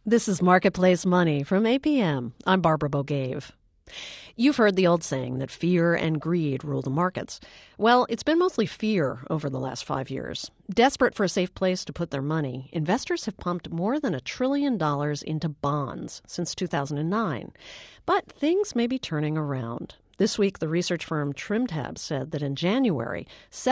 This is Marketplace Money from APM. I'm Barbara Bogave. You've heard the old saying that fear and greed rule the markets. Well, it's been mostly fear over the last 5 years. Desperate for a safe place to put their money, investors have pumped more than $1 trillion into bonds since 2009. But things may be turning around. This week, the research firm TrimTab said that in January,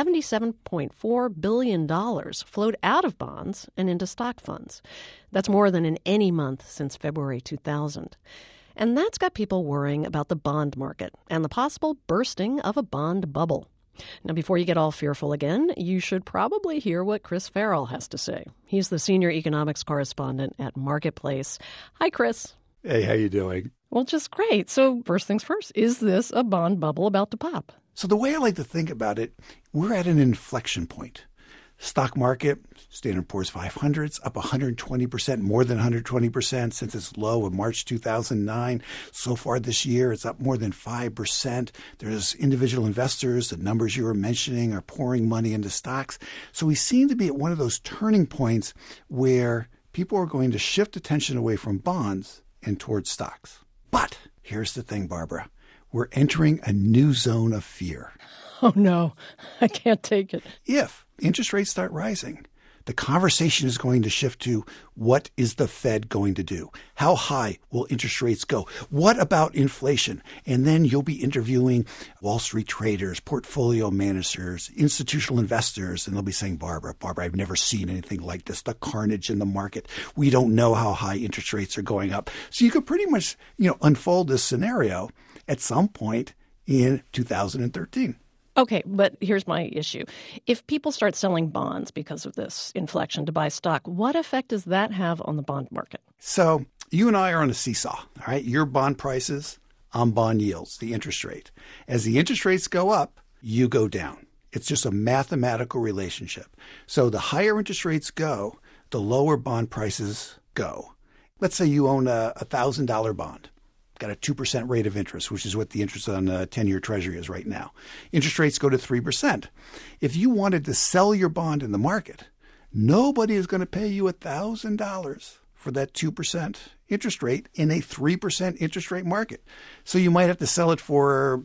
$77.4 billion flowed out of bonds and into stock funds. That's more than in any month since February 2000. And that's got people worrying about the bond market and the possible bursting of a bond bubble. Now, before you get all fearful again, you should probably hear what Chris Farrell has to say. He's the senior economics correspondent at Marketplace. Hi, Chris. Hey, how you doing? Well, just great. So first things first, is this a bond bubble about to pop? So the way I like to think about it, we're at an inflection point. Stock market, Standard & Poor's 500, it's up 120%, more than 120% since its low of March 2009. So far this year, it's up more than 5%. There's individual investors, the numbers you were mentioning, are pouring money into stocks. So we seem to be at one of those turning points where people are going to shift attention away from bonds and towards stocks. But here's the thing, Barbara. We're entering a new zone of fear. Oh, no. I can't take it. If interest rates start rising, the conversation is going to shift to what is the Fed going to do? How high will interest rates go? What about inflation? And then you'll be interviewing Wall Street traders, portfolio managers, institutional investors, and they'll be saying, Barbara, I've never seen anything like this, the carnage in the market. We don't know how high interest rates are going up. So you could pretty much, unfold this scenario at some point in 2013. Okay, but here's my issue. If people start selling bonds because of this inflection to buy stock, what effect does that have on the bond market? So you and I are on a seesaw, all right? Your bond prices, I'm bond yields, the interest rate. As the interest rates go up, you go down. It's just a mathematical relationship. So the higher interest rates go, the lower bond prices go. Let's say you own a $1,000 bond. Got a 2% rate of interest, which is what the interest on a 10-year Treasury is right now. Interest rates go to 3%. If you wanted to sell your bond in the market, nobody is going to pay you $1,000 for that 2% interest rate in a 3% interest rate market. So you might have to sell it for,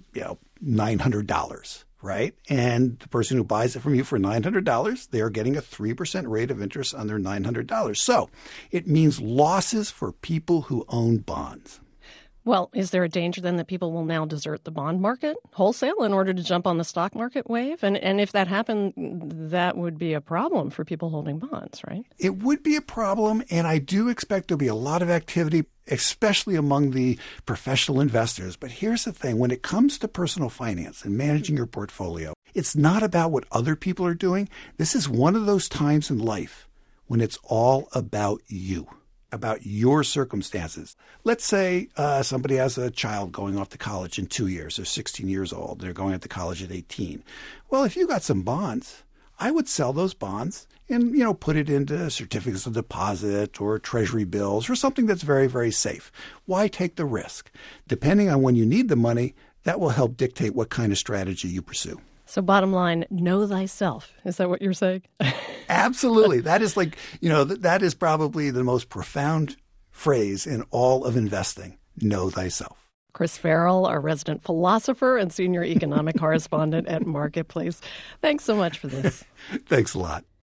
$900, right? And the person who buys it from you for $900, they're getting a 3% rate of interest on their $900. So it means losses for people who own bonds. Well, is there a danger then that people will now desert the bond market wholesale in order to jump on the stock market wave? And if that happened, that would be a problem for people holding bonds, right? It would be a problem, and I do expect there'll be a lot of activity, especially among the professional investors. But here's the thing. When it comes to personal finance and managing your portfolio, it's not about what other people are doing. This is one of those times in life when it's all about you. About your circumstances. Let's say somebody has a child going off to college in 2 years. They're 16 years old. They're going off to college at 18. Well, if you got some bonds, I would sell those bonds and, put it into certificates of deposit or treasury bills or something that's very, very safe. Why take the risk? Depending on when you need the money, that will help dictate what kind of strategy you pursue. So bottom line, know thyself. Is that what you're saying? Absolutely. That is that is probably the most profound phrase in all of investing. Know thyself. Chris Farrell, our resident philosopher and senior economic correspondent at Marketplace. Thanks so much for this. Thanks a lot.